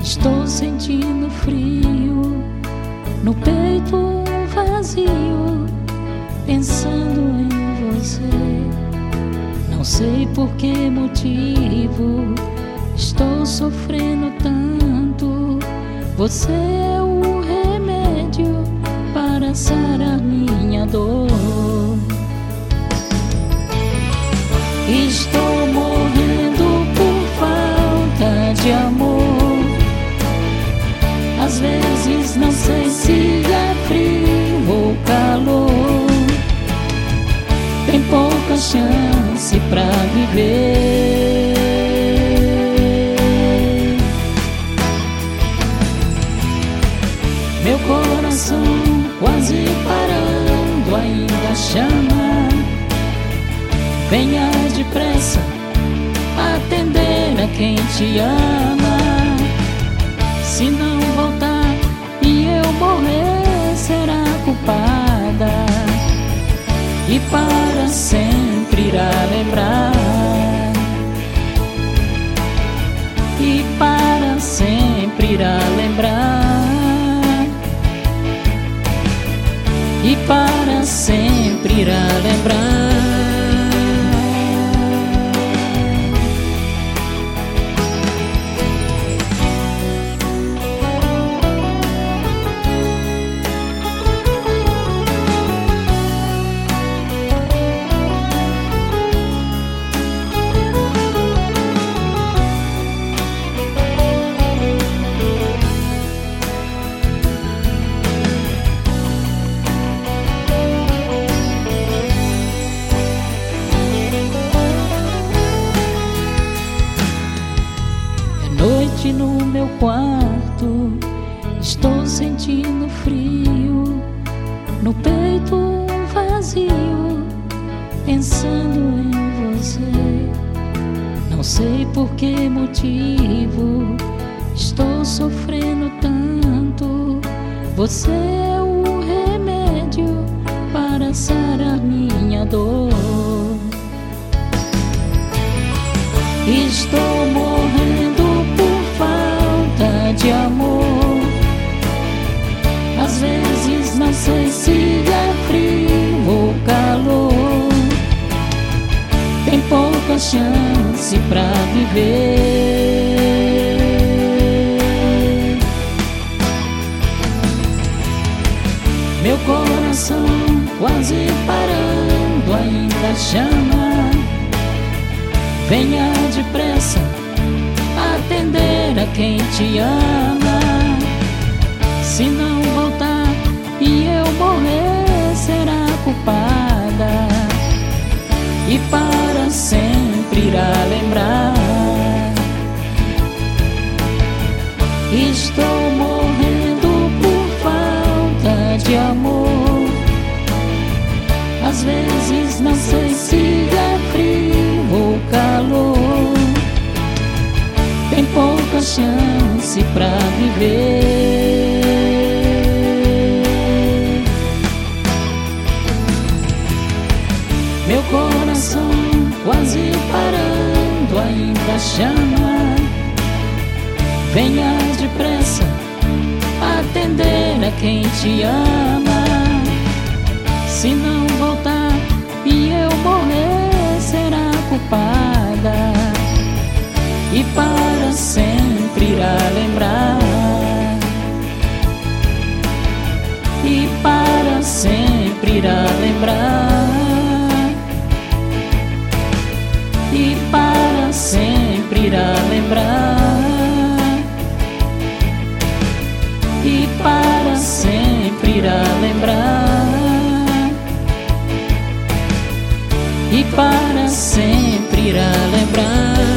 Estou sentindo frio, no peito um vazio, pensando em você. Não sei por que motivo estou sofrendo tanto. Você é o remédio para sarar minha dor. Estou morrendo por falta de amor. Às vezes não sei se é frio ou calor. Tem pouca chance pra viver. Meu coração quase parando ainda chama. Venha depressa atender a quem te ama. Se não voltar e eu morrer, será culpada e para sempre irá lembrar. E para sempre irá lembrar. E para sempre irá lembrar. Noite no meu quarto, estou sentindo frio, no peito um vazio, pensando em você. Não sei por que motivo estou sofrendo tanto. Você é o remédio para sarar minha dor. Estou morrendo de amor. Às vezes não sei se é frio ou calor. Tem pouca chance pra viver. Meu coração quase parando ainda chama. Venha depressa atender a quem te ama. Se não voltar e eu morrer, será culpada e para sempre irá lembrar. Estou morrendo por falta de amor. Às vezes não sei se é frio ou calor. Tem pouca chance pra viver. Meu coração quase parando ainda chama. Venha depressa atender a quem te ama. Se não voltar e eu morrer, será culpada e para sempre irá lembrar. E para sempre irá lembrar. E para sempre irá lembrar. E para sempre irá lembrar. E para sempre irá lembrar.